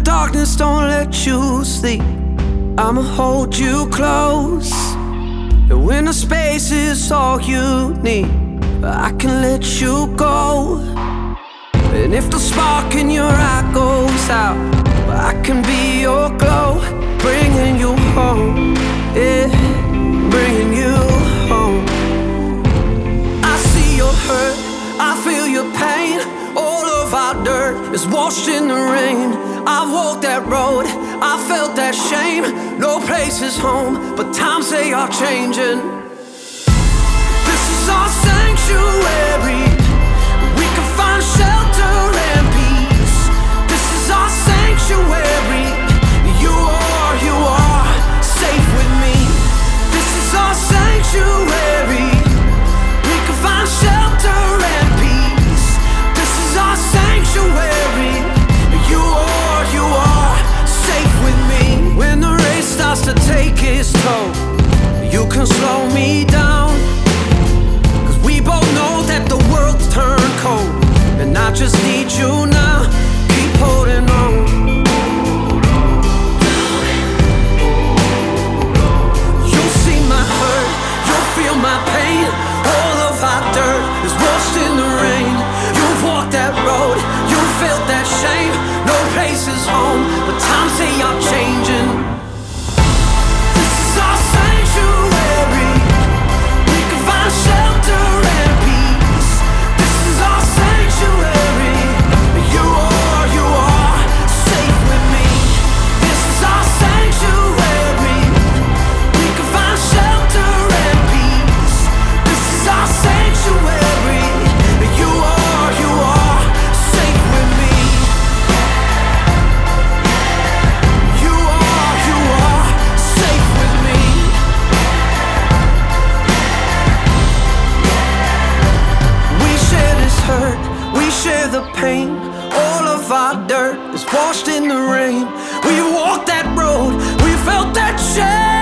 darkness don't let you sleep, I'ma hold you close. And when the space is all you need, I can let you go. And if the spark in your eye goes out, I can be your glow, bringing you home, yeah, bringing you home. I see your hurt, I feel your pain. All of our dirt is washed in the rain. I've walked that road, I felt that shame. No place is home, but times they are changing. This is our sanctuary, we can find shelter and peace. This is our sanctuary, you are safe with me. This is our sanctuary, we can find shelter and peace. This is our sanctuary, you are safe with me. When the race starts to take its toll, you can slow me down, 'cause we both know that the world's turned cold, and I just need you now. Keep holding on. You'll see my hurt, you'll feel my pain. All of our dirt is washed in the rain. You've walked that road, you felt that shame. No place is home, but times they are changing. This is our sanctuary, we can find shelter and peace. This is our sanctuary, you are safe with me. This is our sanctuary, we can find shelter and peace. This is our sanctuary, you are safe with me. You are safe with me. We share this hurt, we share the pain. All of our dirt is washed in the rain. We walked that road, we felt that shame.